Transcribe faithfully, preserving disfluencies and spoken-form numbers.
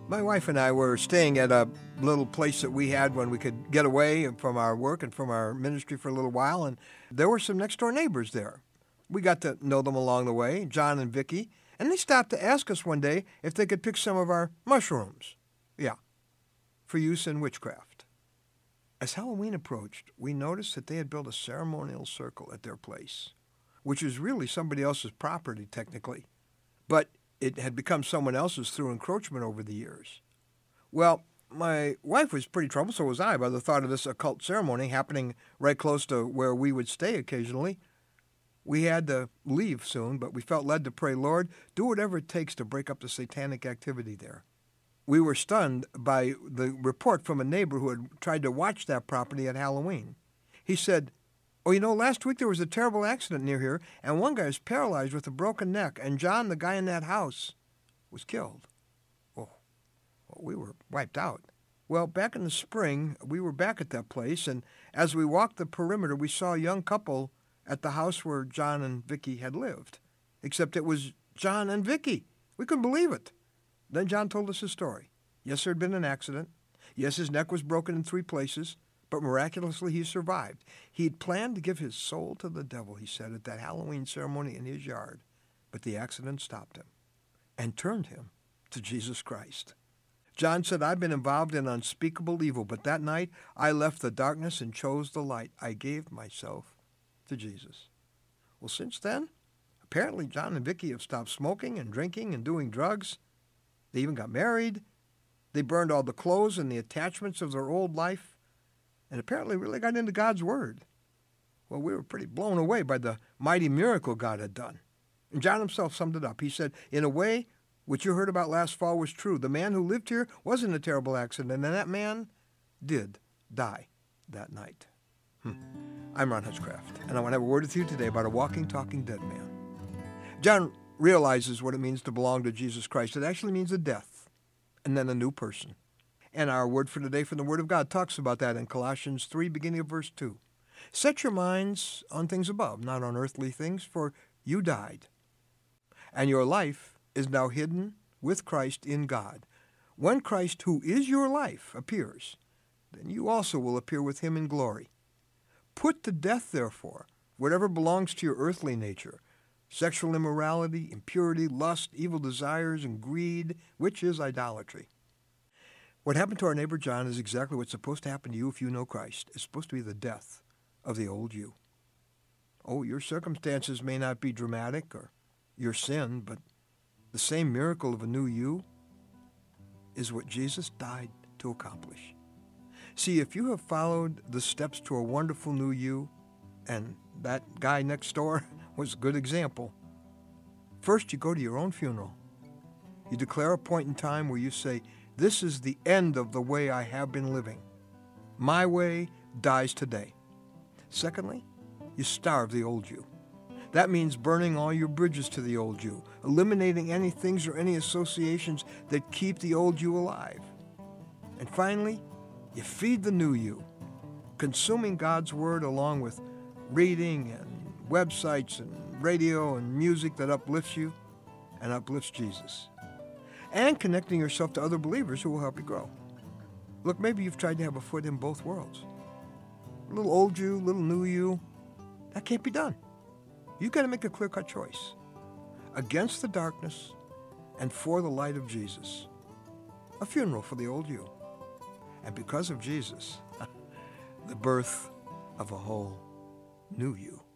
My wife and I were staying at a little place that we had when we could get away from our work and from our ministry for a little while, and there were some next-door neighbors there. We got to know them along the way, John and Vicki, and they stopped to ask us one day if they could pick some of our mushrooms. Yeah, for use in witchcraft. As Halloween approached, we noticed that they had built a ceremonial circle at their place, which was really somebody else's property, technically. But it had become someone else's through encroachment over the years. Well, my wife was pretty troubled, so was I, by the thought of this occult ceremony happening right close to where we would stay occasionally. We had to leave soon, but we felt led to pray, Lord, do whatever it takes to break up the satanic activity there. We were stunned by the report from a neighbor who had tried to watch that property at Halloween. He said, oh, you know, last week there was a terrible accident near here, and one guy was paralyzed with a broken neck, and John, the guy in that house, was killed. Oh, well, we were wiped out. Well, back in the spring, we were back at that place, and as we walked the perimeter, we saw a young couple at the house where John and Vicki had lived, except it was John and Vicki. We couldn't believe it. Then John told us his story. Yes, there had been an accident. Yes, his neck was broken in three places. But miraculously, he survived. He had planned to give his soul to the devil, he said, at that Halloween ceremony in his yard. But the accident stopped him and turned him to Jesus Christ. John said, I've been involved in unspeakable evil, but that night I left the darkness and chose the light. I gave myself to Jesus. Well, since then, apparently John and Vicki have stopped smoking and drinking and doing drugs. They even got married. They burned all the clothes and the attachments of their old life, and apparently really got into God's Word. Well, we were pretty blown away by the mighty miracle God had done. And John himself summed it up. He said, in a way, what you heard about last fall was true. The man who lived here was in a terrible accident, and that man did die that night. Hmm. I'm Ron Hutchcraft, and I want to have a word with you today about a walking, talking dead man. John realizes what it means to belong to Jesus Christ. It actually means a death, and then a new person. And our word for today from the Word of God talks about that in Colossians three, beginning of verse two. Set your minds on things above, not on earthly things, for you died. And your life is now hidden with Christ in God. When Christ, who is your life, appears, then you also will appear with him in glory. Put to death, therefore, whatever belongs to your earthly nature, sexual immorality, impurity, lust, evil desires, and greed, which is idolatry. What happened to our neighbor John is exactly what's supposed to happen to you if you know Christ. It's supposed to be the death of the old you. Oh, your circumstances may not be dramatic or your sin, but the same miracle of a new you is what Jesus died to accomplish. See, if you have followed the steps to a wonderful new you, and that guy next door was a good example, first you go to your own funeral. You declare a point in time where you say, this is the end of the way I have been living. My way dies today. Secondly, you starve the old you. That means burning all your bridges to the old you, eliminating any things or any associations that keep the old you alive. And finally, you feed the new you, consuming God's Word along with reading and websites and radio and music that uplifts you and uplifts Jesus, and connecting yourself to other believers who will help you grow. Look, maybe you've tried to have a foot in both worlds. A little old you, a little new you. That can't be done. You've got to make a clear-cut choice. Against the darkness and for the light of Jesus. A funeral for the old you. And because of Jesus, the birth of a whole new you.